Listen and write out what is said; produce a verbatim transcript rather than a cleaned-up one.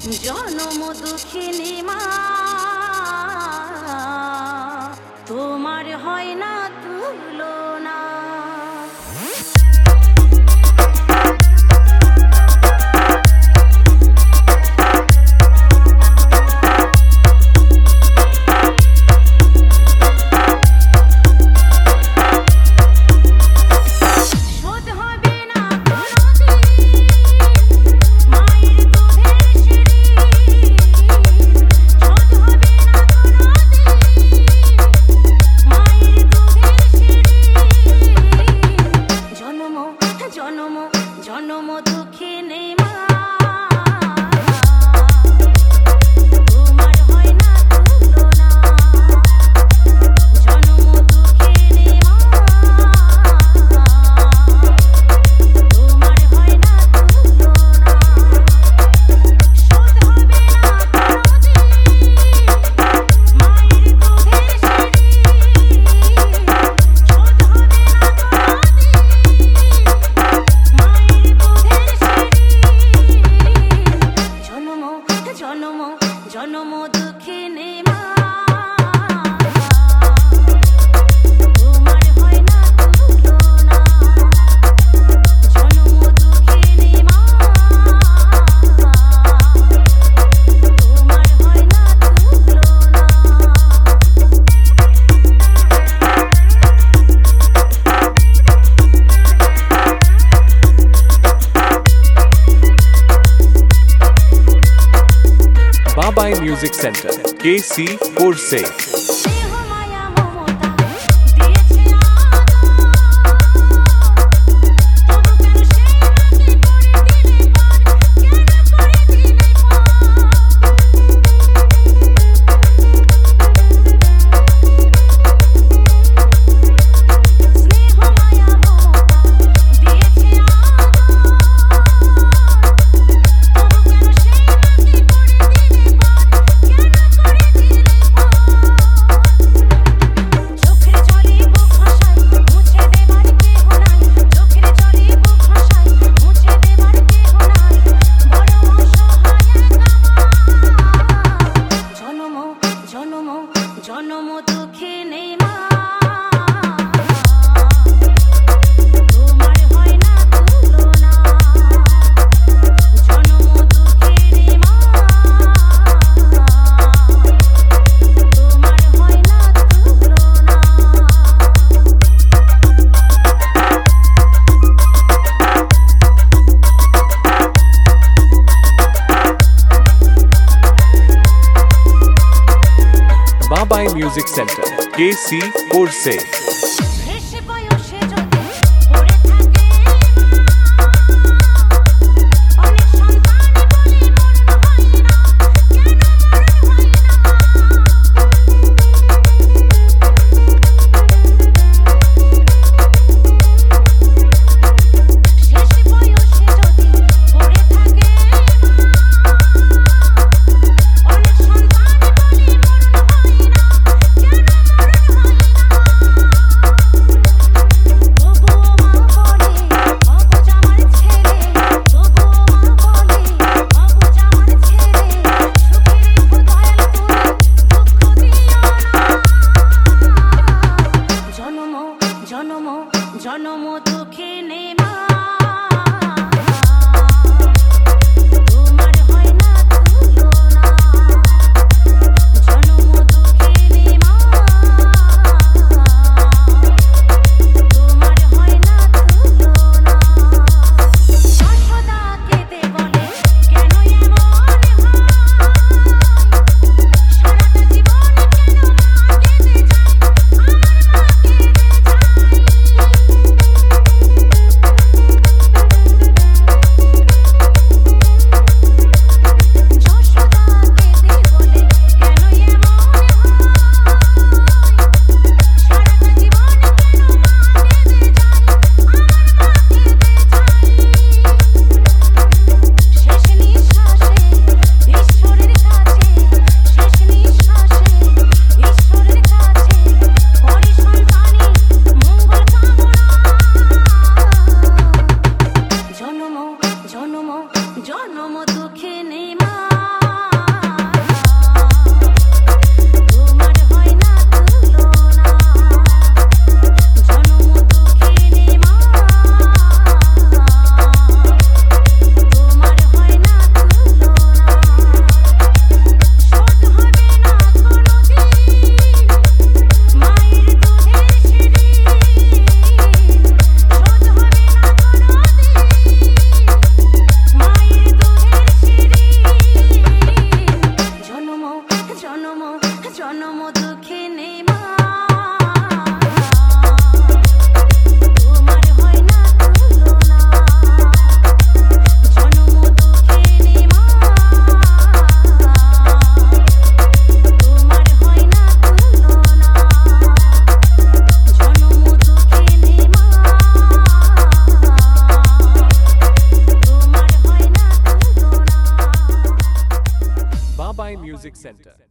জনম দুঃখিনী মা তোমার হয় না তুলনা। জনম জনম দুঃখিনী মা তোমার হয় না তুলনা। জনম দুঃখিনী মা তোমার হয় না তুলনা। শোধ হবে না কোনোদিন মায়ের দুধের সিঁড়ি। শোধ হবে না জনম জনম দুঃখিনী মা তোমার হয় না তুলনা। জনম দুঃখিনী মা তোমার হয় না তুলনা। Babai Music Center, K C Porse. জনম দুঃখিনী মা তোমার হয় না তুলনা। জনম দুঃখিনী মা তোমার হয় না তুলনা। Babai Music Center, K C Porse. জনম জনম দুঃখিনী মা তোমার হয় না তুলনা। জনম দুঃখিনী মা তোমার হয় না তুলনা। যশোদা কেঁদে বলে কেন এমন হয়, সারাটা জীবন কেন মা কেঁদে যায়, আমার মা কেঁদে জনম দুঃখিনী মা। বাবাই মিউজিক সেন্টার।